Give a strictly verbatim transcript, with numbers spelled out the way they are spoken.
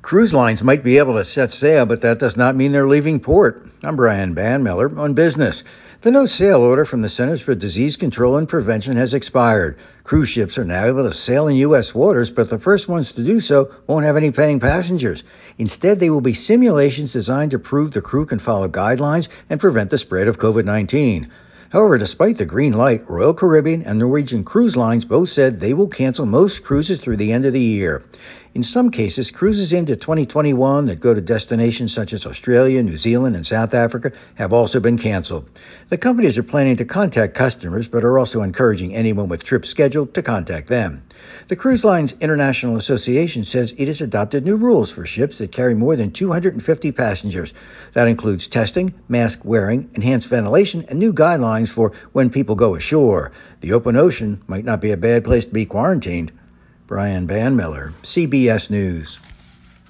Cruise lines might be able to set sail, but that does not mean they're leaving port. I'm Brian Banmiller on business. The no-sail order from the Centers for Disease Control and Prevention has expired. Cruise ships are now able to sail in U S waters, but the first ones to do so won't have any paying passengers. Instead, they will be simulations designed to prove the crew can follow guidelines and prevent the spread of covid nineteen. However, despite the green light, Royal Caribbean and Norwegian Cruise Lines both said they will cancel most cruises through the end of the year. In some cases, cruises into twenty twenty-one that go to destinations such as Australia, New Zealand, and South Africa have also been canceled. The companies are planning to contact customers, but are also encouraging anyone with trips scheduled to contact them. The Cruise Lines International Association says it has adopted new rules for ships that carry more than two hundred fifty passengers. That includes testing, mask wearing, enhanced ventilation, and new guidelines for when people go ashore. The open ocean might not be a bad place to be quarantined. Brian Banmiller, C B S News.